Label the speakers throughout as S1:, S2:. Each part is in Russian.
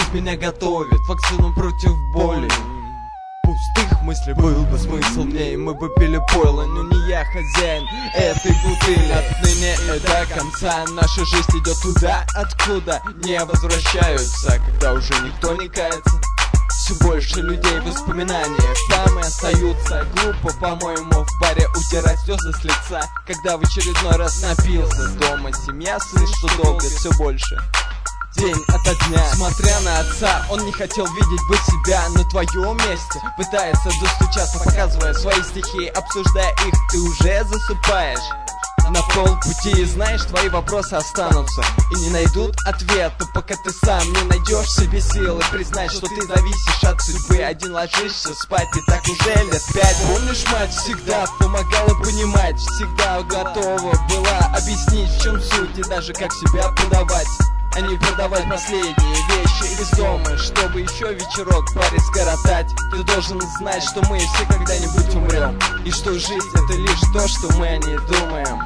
S1: меня готовят вакцину против боли. Пустых мыслей был бы смысл мне, и мы бы пили пойло. Но не я хозяин этой бутыли. Отныне и до конца наша жизнь идет туда, откуда не возвращаются. Когда уже никто не кается, все больше людей в воспоминаниях там и остаются. Глупо, по-моему, в баре утирать слезы с лица, когда в очередной раз напился. Дома семья, сын, что долго, все больше день ото дня. Смотря на отца, он не хотел видеть бы себя на твоем месте. Пытается достучаться, показывая свои стихи, обсуждая их, ты уже засыпаешь на полпути. И знаешь, твои вопросы останутся и не найдут ответа, пока ты сам не найдешь в себе силы признать, что ты зависишь от судьбы. Один ложишься спать, и так уже лет 5. Помнишь, мать всегда помогала понимать, всегда готова была объяснить, в чем суть, и даже как себя подавать, а не продавать последние вещи весомые, чтобы еще вечерок в баре скоротать. Ты должен знать, что мы все когда-нибудь умрем, и что жизнь это лишь то, что мы о ней думаем.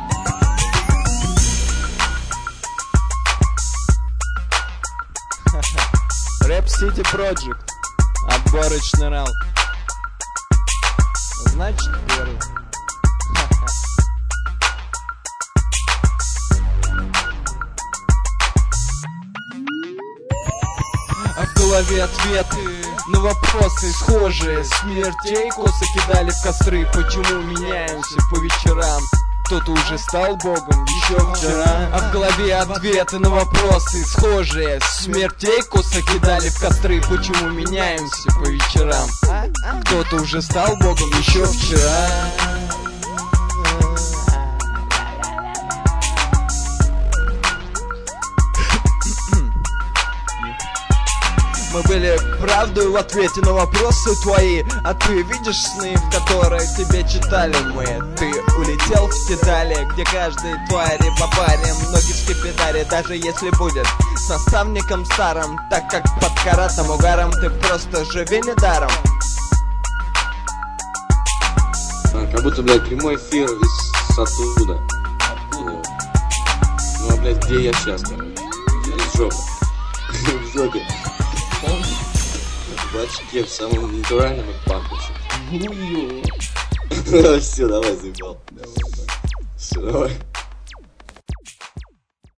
S1: Рэп City Project, отборочный раунд. Значит, первый. А в голове ответы на вопросы схожие. Смертей косы кидали в костры. Почему меняемся по вечерам? Кто-то уже стал богом еще вчера. А в голове ответы на вопросы схожие. Смертей косы кидали в костры. Почему меняемся по вечерам? Кто-то уже стал богом еще вчера. Мы были правдой в ответе на вопросы твои. А ты видишь сны, в которые тебе читали мы? Ты улетел в те дали, где каждой твари по паре, ноги в скипидаре, даже если будет с наставником старым. Так как под каратом угаром ты просто живи недаром.
S2: Как будто, блядь, прямой эфир из оттуда. Ну, а, блядь, где я сейчас, короче? В жопе. В жопе. В очке, в самом натуральном памперсе. Все, давай, заебал. Все, давай.